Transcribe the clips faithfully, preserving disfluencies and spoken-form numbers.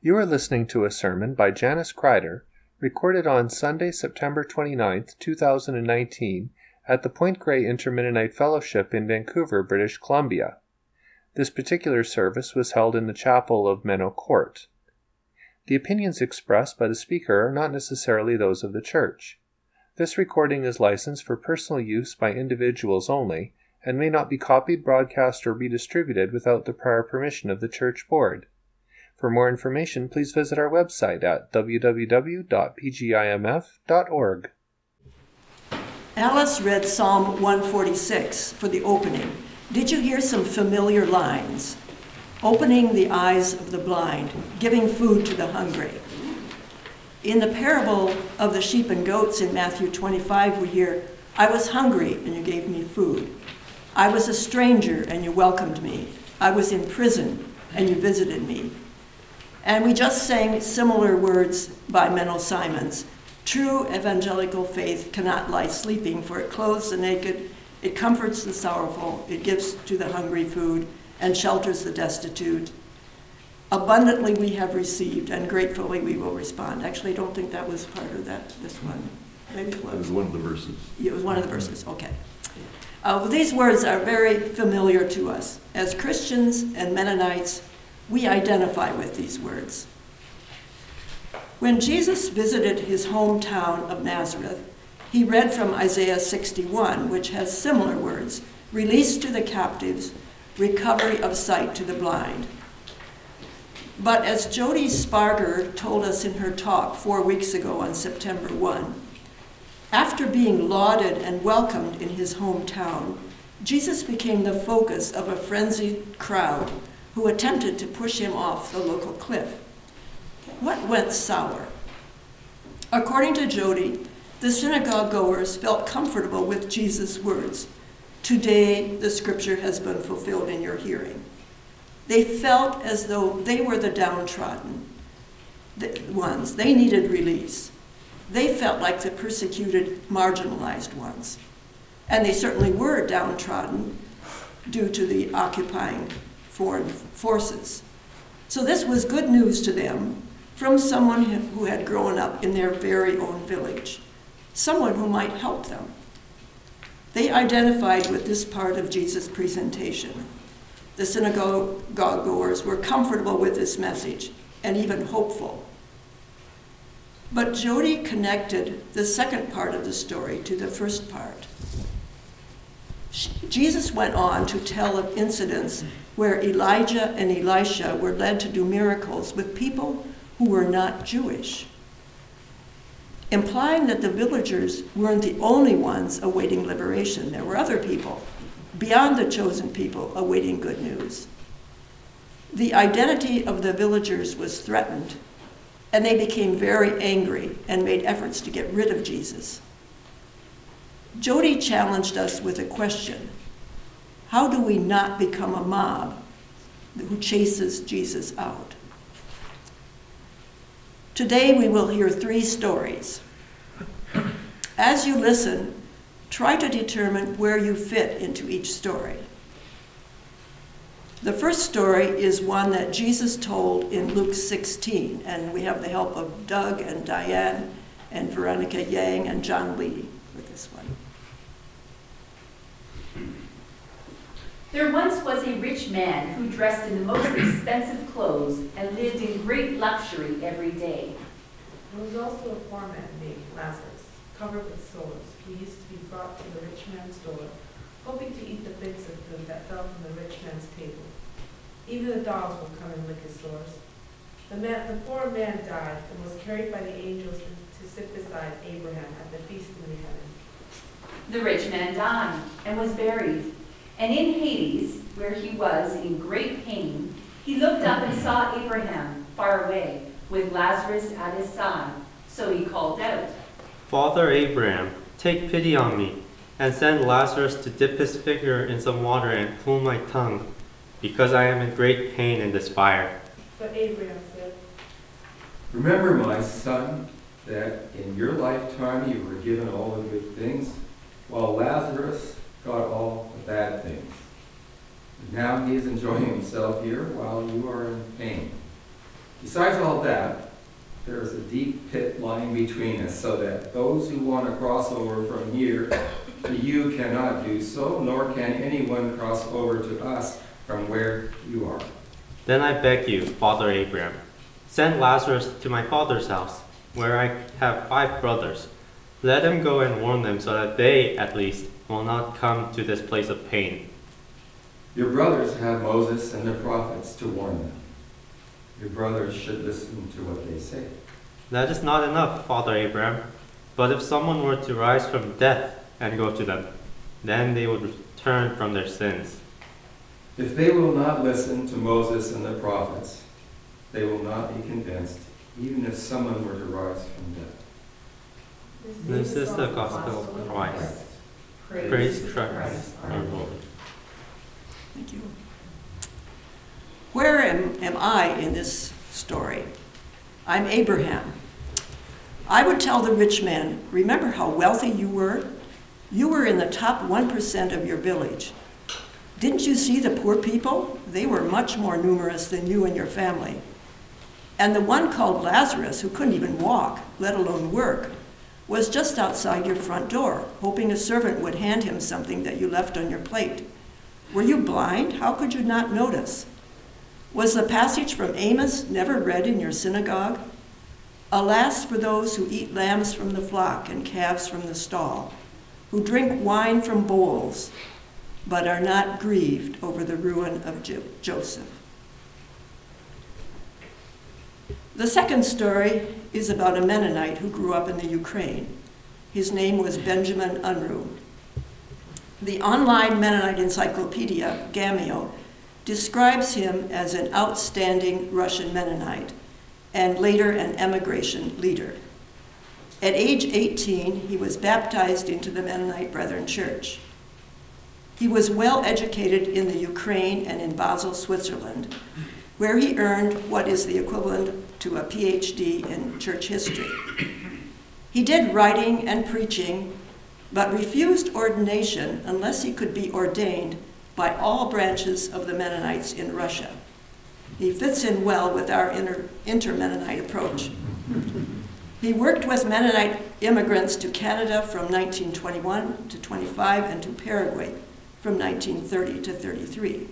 You are listening to a sermon by Janice Kreider, recorded on Sunday, September twenty-ninth, two thousand nineteen, at the Point Grey Inter-Mennonite Fellowship in Vancouver, British Columbia. This particular service was held in the chapel of Menno Court. The opinions expressed by the speaker are not necessarily those of the church. This recording is licensed for personal use by individuals only, and may not be copied, broadcast, or redistributed without the prior permission of the church board. For more information, please visit our website at w w w dot p g i m f dot org. Alice read Psalm one forty-six for the opening. Did you hear some familiar lines? Opening the eyes of the blind, giving food to the hungry. In the parable of the sheep and goats in Matthew twenty-five, we hear, I was hungry and you gave me food. I was a stranger and you welcomed me. I was in prison and you visited me. And we just sang similar words by Menno Simons. True evangelical faith cannot lie sleeping, for it clothes the naked, it comforts the sorrowful, it gives to the hungry food, and shelters the destitute. Abundantly we have received, and gratefully we will respond. Actually, I don't think that was part of that. This one. Maybe it was. It was one of the verses. It was one of the verses, okay. Uh, well, these words are very familiar to us. As Christians and Mennonites, we identify with these words. When Jesus visited his hometown of Nazareth, he read from Isaiah sixty-one, which has similar words: release to the captives, recovery of sight to the blind. But as Jody Sparger told us in her talk four weeks ago on September first, after being lauded and welcomed in his hometown, Jesus became the focus of a frenzied crowd who attempted to push him off the local cliff. What went sour? According to Jody, the synagogue goers felt comfortable with Jesus' words, today the scripture has been fulfilled in your hearing. They felt as though they were the downtrodden ones. They needed release. They felt like the persecuted, marginalized ones. And they certainly were downtrodden due to the occupying foreign forces. So this was good news to them from someone who had grown up in their very own village, someone who might help them. They identified with this part of Jesus' presentation. The synagogue goers were comfortable with this message and even hopeful. But Jody connected the second part of the story to the first part. Jesus went on to tell of incidents where Elijah and Elisha were led to do miracles with people who were not Jewish, implying that the villagers weren't the only ones awaiting liberation. There were other people beyond the chosen people awaiting good news. The identity of the villagers was threatened, and they became very angry and made efforts to get rid of Jesus. Jody challenged us with a question: how do we not become a mob who chases Jesus out? Today we will hear three stories. As you listen, try to determine where you fit into each story. The first story is one that Jesus told in Luke sixteen, and we have the help of Doug and Diane and Veronica Yang and John Lee with this one. There once was a rich man who dressed in the most expensive clothes and lived in great luxury every day. There was also a poor man named Lazarus, covered with sores, who used to be brought to the rich man's door, hoping to eat the bits of food that fell from the rich man's table. Even the dogs would come and lick his sores. The, man, the poor man died and was carried by the angels to sit beside Abraham at the feast in the heaven. The rich man died and was buried. And in Hades, where he was in great pain, he looked up and saw Abraham far away, with Lazarus at his side. So he called out, Father Abraham, take pity on me, and send Lazarus to dip his finger in some water and cool my tongue, because I am in great pain in this fire. But Abraham said, Remember, my son, that in your lifetime you were given all the good things, while Lazarus got all the bad things. Now he is enjoying himself here while you are in pain. Besides all that, there is a deep pit lying between us, so that those who want to cross over from here to you cannot do so, nor can anyone cross over to us from where you are. Then I beg you, Father Abraham, send Lazarus to my father's house, where I have five brothers. Let him go and warn them, so that they, at least, will not come to this place of pain. Your brothers have Moses and the prophets to warn them. Your brothers should listen to what they say. That is not enough, Father Abraham. But if someone were to rise from death and go to them, then they would turn from their sins. If they will not listen to Moses and the prophets, they will not be convinced, even if someone were to rise from death. This is the gospel of Christ. Praise Christ, our Lord. Thank you. Where am, am I in this story? I'm Abraham. I would tell the rich man, remember how wealthy you were? You were in the top one percent of your village. Didn't you see the poor people? They were much more numerous than you and your family. And the one called Lazarus, who couldn't even walk, let alone work, was just outside your front door, hoping a servant would hand him something that you left on your plate. Were you blind? How could you not notice? Was the passage from Amos never read in your synagogue? Alas for those who eat lambs from the flock and calves from the stall, who drink wine from bowls, but are not grieved over the ruin of Jo- Joseph. The second story is about a Mennonite who grew up in the Ukraine. His name was Benjamin Unruh. The online Mennonite encyclopedia, Gamio, describes him as an outstanding Russian Mennonite and later an emigration leader. At age eighteen, he was baptized into the Mennonite Brethren Church. He was well educated in the Ukraine and in Basel, Switzerland, where he earned what is the equivalent to a P H D in church history. He did writing and preaching, but refused ordination unless he could be ordained by all branches of the Mennonites in Russia. He fits in well with our inter- inter-Mennonite approach. He worked with Mennonite immigrants to Canada from nineteen twenty-one to twenty-five and to Paraguay from nineteen thirty to thirty-three.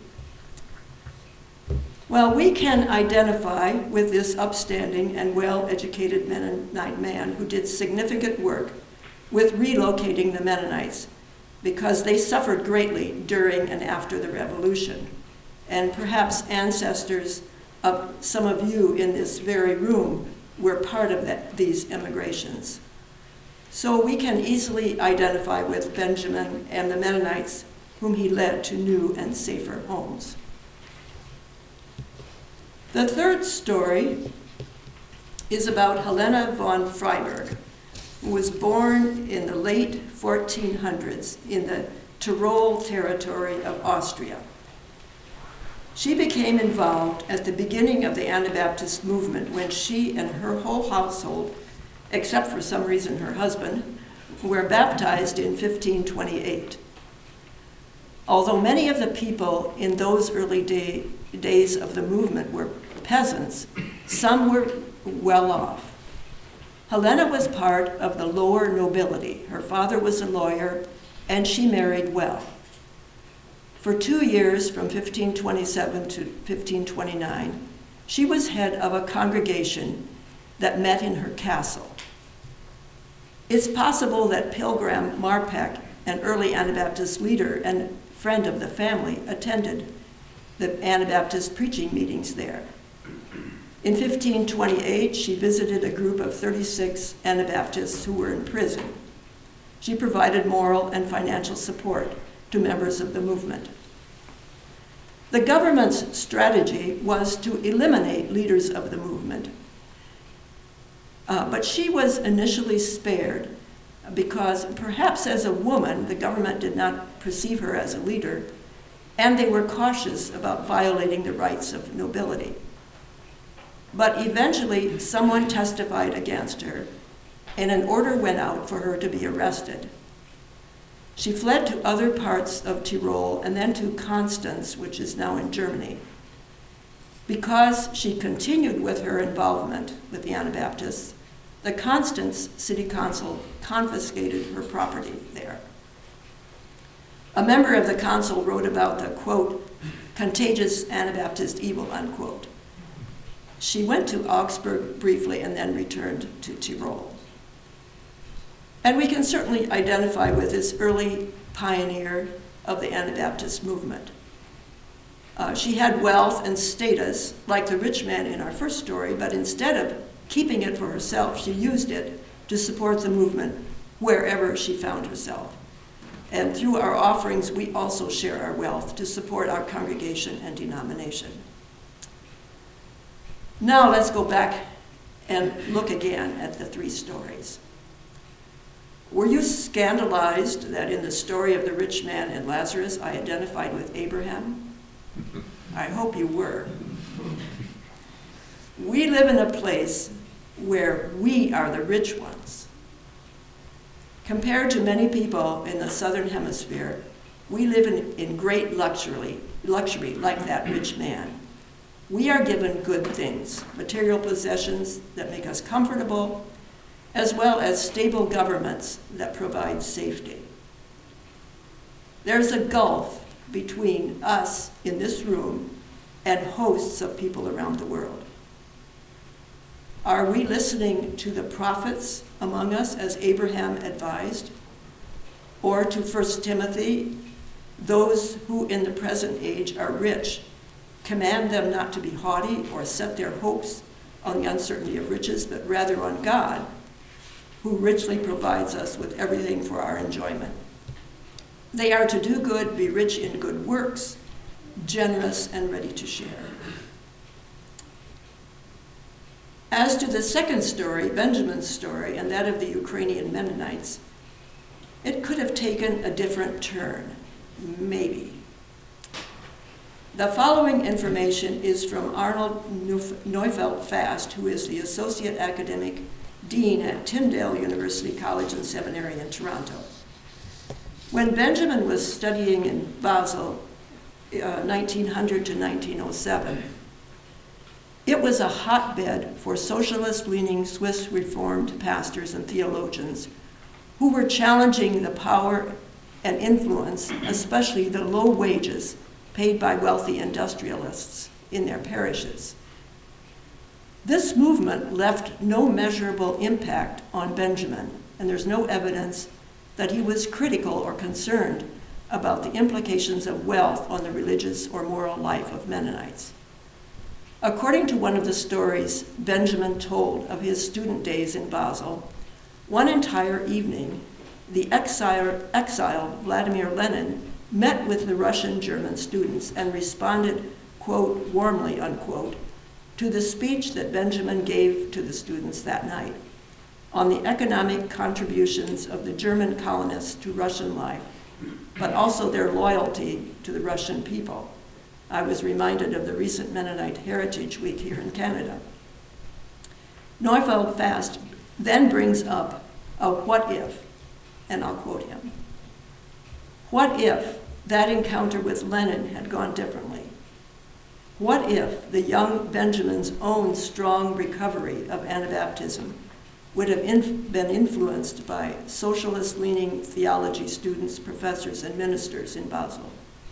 Well, we can identify with this upstanding and well-educated Mennonite man who did significant work with relocating the Mennonites because they suffered greatly during and after the revolution, and perhaps ancestors of some of you in this very room were part of that, these immigrations. So we can easily identify with Benjamin and the Mennonites whom he led to new and safer homes. The third story is about Helena von Freiberg, who was born in the late fourteen hundreds in the Tyrol territory of Austria. She became involved at the beginning of the Anabaptist movement when she and her whole household, except for some reason her husband, were baptized in fifteen twenty-eight. Although many of the people in those early day, days of the movement were peasants, some were well off. Helena was part of the lower nobility. Her father was a lawyer, and she married well. For two years, from fifteen twenty-seven to fifteen twenty-nine, she was head of a congregation that met in her castle. It's possible that Pilgrim Marpeck, an early Anabaptist leader and friend of the family, attended the Anabaptist preaching meetings there. In fifteen twenty-eight, she visited a group of thirty-six Anabaptists who were in prison. She provided moral and financial support to members of the movement. The government's strategy was to eliminate leaders of the movement, uh, but she was initially spared because perhaps as a woman, the government did not perceive her as a leader, and they were cautious about violating the rights of nobility. But eventually, someone testified against her, and an order went out for her to be arrested. She fled to other parts of Tyrol and then to Constance, which is now in Germany. Because she continued with her involvement with the Anabaptists, the Constance City Council confiscated her property there. A member of the council wrote about the, quote, contagious Anabaptist evil, unquote. She went to Augsburg briefly and then returned to Tyrol. And we can certainly identify with this early pioneer of the Anabaptist movement. Uh, she had wealth and status like the rich man in our first story, but instead of keeping it for herself, she used it to support the movement wherever she found herself. And through our offerings, we also share our wealth to support our congregation and denomination. Now let's go back and look again at the three stories. Were you scandalized that in the story of the rich man and Lazarus, I identified with Abraham? I hope you were. We live in a place where we are the rich ones. Compared to many people in the southern hemisphere, we live in, in great luxury, luxury like that rich man. We are given good things, material possessions that make us comfortable, as well as stable governments that provide safety. There's a gulf between us in this room and hosts of people around the world. Are we listening to the prophets among us as Abraham advised? Or to First Timothy, those who in the present age are rich, command them not to be haughty or set their hopes on the uncertainty of riches, but rather on God, who richly provides us with everything for our enjoyment. They are to do good, be rich in good works, generous and ready to share. As to the second story, Benjamin's story, and that of the Ukrainian Mennonites, it could have taken a different turn, maybe. The following information is from Arnold Neufeld-Fast, who is the Associate Academic Dean at Tyndale University College and Seminary in Toronto. When Benjamin was studying in Basel, uh, nineteen hundred to nineteen oh seven, it was a hotbed for socialist-leaning Swiss Reformed pastors and theologians who were challenging the power and influence, especially the low wages paid by wealthy industrialists in their parishes. This movement left no measurable impact on Benjamin, and there's no evidence that he was critical or concerned about the implications of wealth on the religious or moral life of Mennonites. According to one of the stories Benjamin told of his student days in Basel, one entire evening, the exile, exiled Vladimir Lenin met with the Russian German students and responded, quote, warmly, unquote, to the speech that Benjamin gave to the students that night on the economic contributions of the German colonists to Russian life, but also their loyalty to the Russian people. I was reminded of the recent Mennonite Heritage Week here in Canada. Neufeld-Fast then brings up a what if, and I'll quote him. What if that encounter with Lenin had gone differently? What if the young Benjamin's own strong recovery of Anabaptism would have inf- been influenced by socialist-leaning theology students, professors, and ministers in Basel?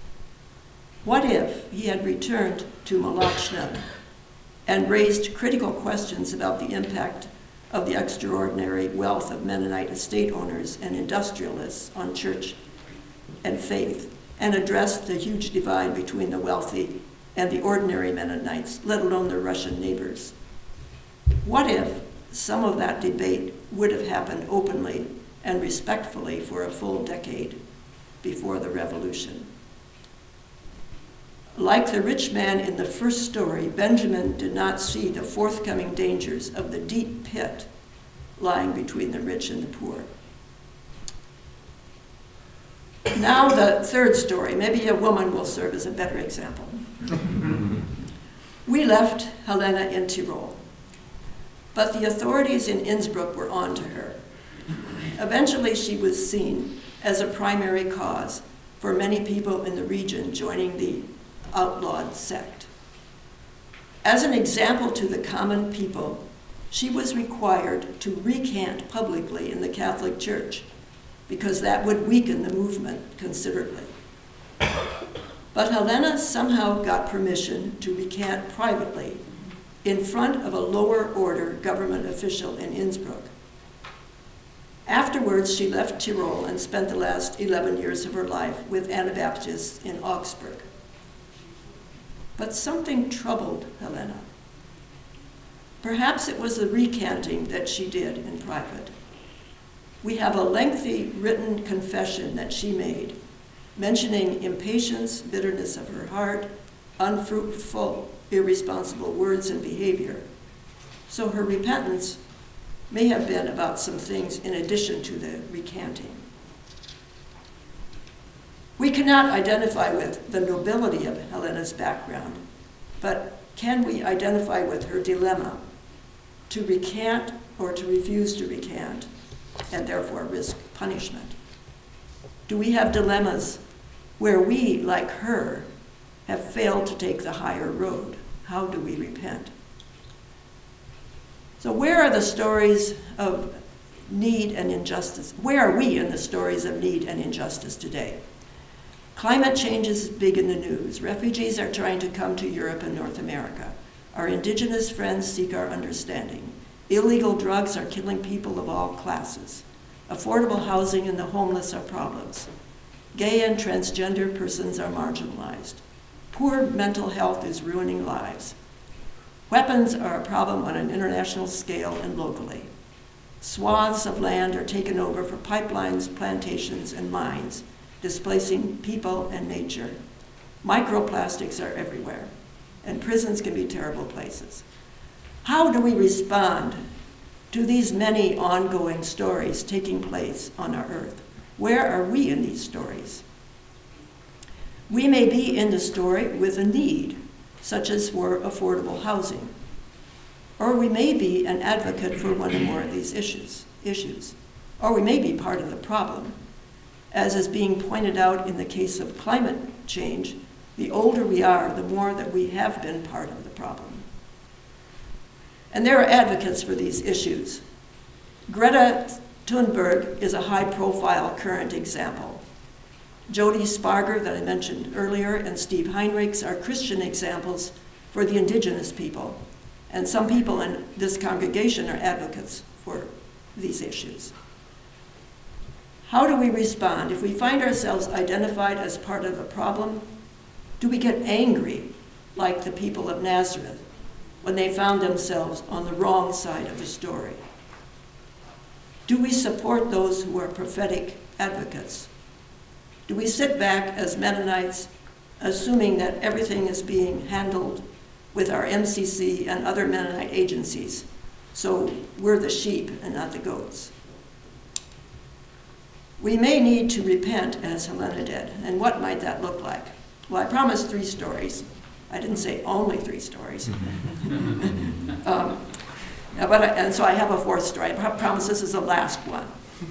What if he had returned to Molochna and raised critical questions about the impact of the extraordinary wealth of Mennonite estate owners and industrialists on church and faith, and addressed the huge divide between the wealthy and the ordinary Mennonites, let alone their Russian neighbors? What if some of that debate would have happened openly and respectfully for a full decade before the revolution? Like the rich man in the first story, Benjamin did not see the forthcoming dangers of the deep pit lying between the rich and the poor. Now the third story, maybe a woman will serve as a better example. We left Helena in Tyrol, but the authorities in Innsbruck were on to her. Eventually she was seen as a primary cause for many people in the region joining the outlawed sect. As an example to the common people, she was required to recant publicly in the Catholic Church, because that would weaken the movement considerably. But Helena somehow got permission to recant privately in front of a lower order government official in Innsbruck. Afterwards, she left Tyrol and spent the last eleven years of her life with Anabaptists in Augsburg. But something troubled Helena. Perhaps it was the recanting that she did in private. We have a lengthy written confession that she made, mentioning impatience, bitterness of her heart, unfruitful, irresponsible words and behavior. So her repentance may have been about some things in addition to the recanting. We cannot identify with the nobility of Helena's background, but can we identify with her dilemma to recant or to refuse to recant, and therefore risk punishment? Do we have dilemmas where we, like her, have failed to take the higher road? How do we repent? So where are the stories of need and injustice? Where are we in the stories of need and injustice today? Climate change is big in the news. Refugees are trying to come to Europe and North America. Our indigenous friends seek our understanding. Illegal drugs are killing people of all classes. Affordable housing and the homeless are problems. Gay and transgender persons are marginalized. Poor mental health is ruining lives. Weapons are a problem on an international scale and locally. Swaths of land are taken over for pipelines, plantations, and mines, displacing people and nature. Microplastics are everywhere, and prisons can be terrible places. How do we respond to these many ongoing stories taking place on our earth? Where are we in these stories? We may be in the story with a need, such as for affordable housing, or we may be an advocate for one or more of these issues, issues, or we may be part of the problem. As is being pointed out in the case of climate change, the older we are, the more that we have been part of the problem. And there are advocates for these issues. Greta Thunberg is a high-profile current example. Jody Sparger, that I mentioned earlier, and Steve Heinrichs are Christian examples for the indigenous people. And some people in this congregation are advocates for these issues. How do we respond? If we find ourselves identified as part of the problem, do we get angry like the people of Nazareth when they found themselves on the wrong side of the story? Do we support those who are prophetic advocates? Do we sit back as Mennonites, assuming that everything is being handled with our M C C and other Mennonite agencies, so we're the sheep and not the goats? We may need to repent as Helena did, and what might that look like? Well, I promised three stories. I didn't say only three stories. um, but I, and so I have a fourth story. I promise this is the last one.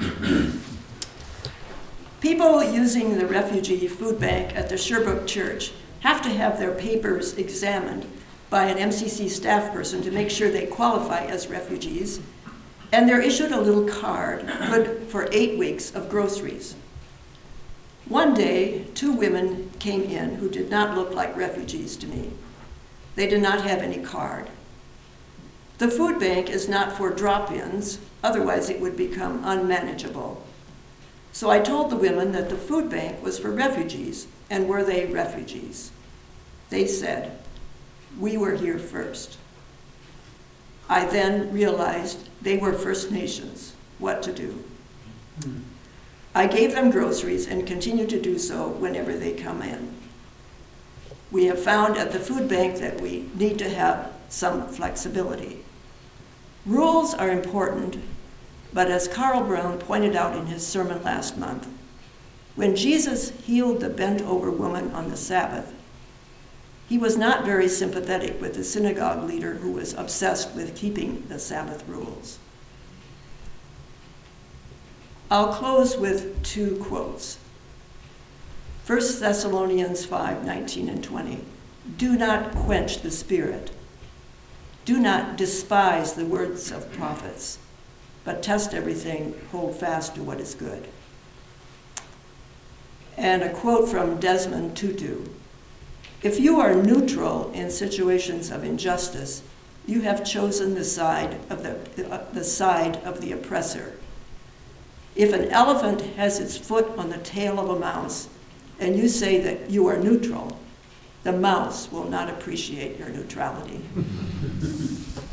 People using the refugee food bank at the Sherbrooke Church have to have their papers examined by an M C C staff person to make sure they qualify as refugees, and they're issued a little card good for eight weeks of groceries. One day, two women came in who did not look like refugees to me. They did not have any card. The food bank is not for drop-ins, otherwise it would become unmanageable. So I told the women that the food bank was for refugees, and were they refugees? They said, "We were here first." I then realized they were First Nations. What to do? Hmm. I gave them groceries and continue to do so whenever they come in. We have found at the food bank that we need to have some flexibility. Rules are important, but as Carl Brown pointed out in his sermon last month, when Jesus healed the bent-over woman on the Sabbath, he was not very sympathetic with the synagogue leader who was obsessed with keeping the Sabbath rules. I'll close with two quotes. First Thessalonians five, nineteen and twenty. Do not quench the spirit. Do not despise the words of prophets, but test everything, hold fast to what is good. And a quote from Desmond Tutu. If you are neutral in situations of injustice, you have chosen the side of the, uh, the side of the oppressor. If an elephant has its foot on the tail of a mouse, and you say that you are neutral, the mouse will not appreciate your neutrality.